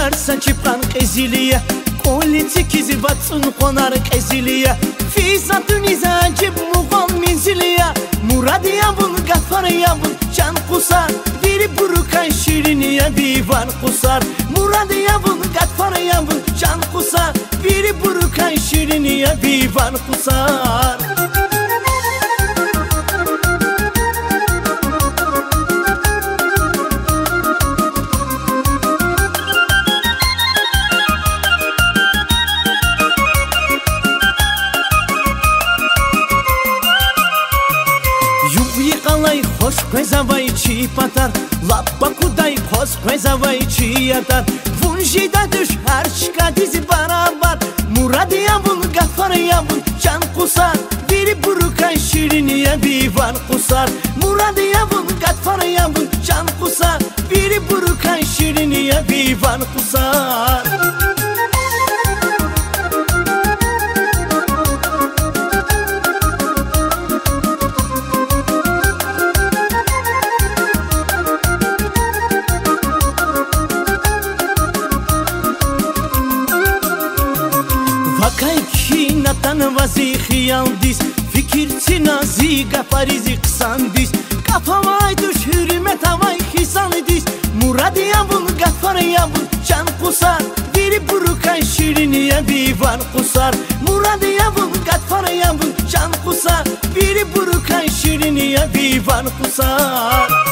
saçıpan qeziliye Koliti kizi batsun konar qeziliye Fizatun izacib muğam minziliye Muradiye bul gafariye bul can kusar Biri burukan şiriniye divan kusar Muradiye bul gafariye bul can kusar Biri burukan şiriniye divan kusar Qalay xoş qo'zavay chi patar Lappa kuday xoş qo'zavay chi yatar Funjida düş har chiqadiz barabar Muradiya bul gafariya bul can qusar Biri burukan şiriniye divan qusar Muradiya bul gafariya bul can qusar Biri burukan şiriniye divan qusar Vakay ki natan vazi xiyal dis Fikirçi nazi gafarizi qısan dis Kafamay düş hürmet havay xisan dis Muradiya bul gafariya bul can qusar Biri burukan şiriniye divan qusar Muradiya bul gafariya bul can qusar Biri burukan şiriniye divan qusar